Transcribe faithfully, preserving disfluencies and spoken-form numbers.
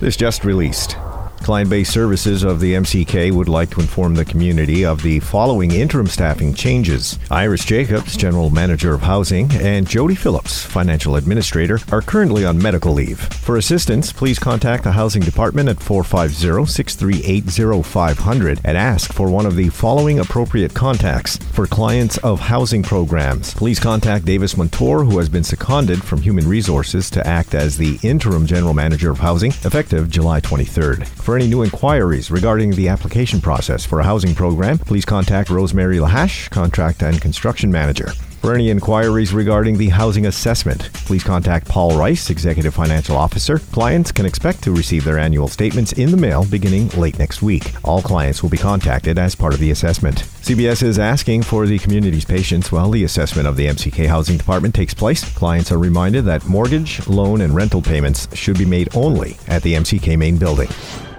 This just released. Client-based services of the M C K would like to inform the community of the following interim staffing changes. Iris Jacobs, General Manager of Housing, and Jody Phillips, Financial Administrator, are currently on medical leave. For assistance, please contact the Housing Department at four five zero, six three eight, zero five zero zero and ask for one of the following appropriate contacts. For clients of housing programs, please contact Davis Montour, who has been seconded from Human Resources to act as the Interim General Manager of Housing, effective July twenty-third. For any new inquiries regarding the application process for a housing program, please contact Rosemary Lahash, Contract and Construction Manager. For any inquiries regarding the housing assessment, please contact Paul Rice, Executive Financial Officer. Clients can expect to receive their annual statements in the mail beginning late next week. All clients will be contacted as part of the assessment. C B S is asking for the community's patience while the assessment of the M C K Housing Department takes place. Clients are reminded that mortgage, loan, and rental payments should be made only at the M C K main building.